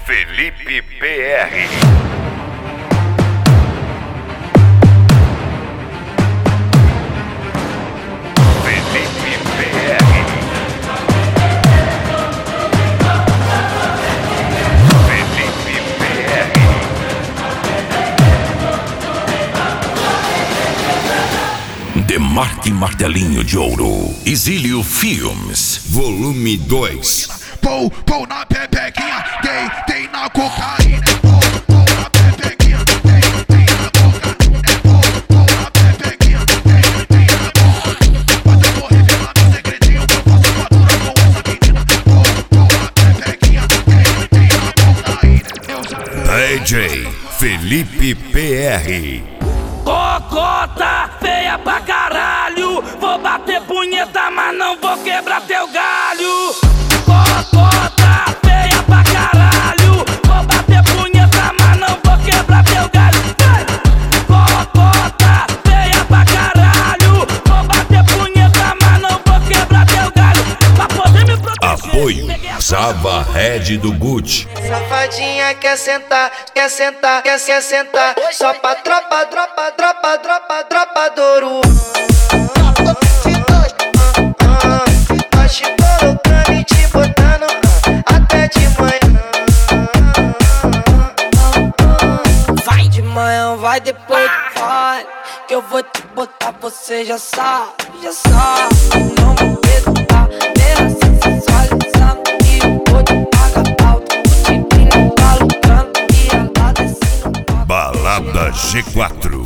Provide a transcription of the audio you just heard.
Felipe PR. Felipe PR. Felipe PR. Demarque Martelinho de Ouro. Exílio Filmes, volume 2. Pô na pepequinha, tem na cocaína. Pô na pepequinha, tem na cocaína. Pô na pepequinha, tem na cocaína. Mas eu vou revelar meu segredinho, eu faço fatura com essa menina. Pô na pepequinha, tem na cocaína. DJ Felipe PR. Cocota feia pra caralho, vou bater punheta, mas não vou quebrar teu galho. Cocota feia pra caralho, vou bater punheta, mas não vou quebrar teu galho. Cocota feia pra caralho, vou bater punheta, mas não vou quebrar teu galho. Pra poder me proteger. Apoio Java Red do Gucci. Safadinha quer sentar, quer sentar, quer sentar. Só pra tropa Douro. Nós te colocando e te botando até de manhã. Vai de manhã, vai depois do baile, que eu vou te botar, você já sabe. Não vou perguntar, pela sensualizando e eu vou te pagar pau. O time não tá lucrando e ela descendo. Balada G4.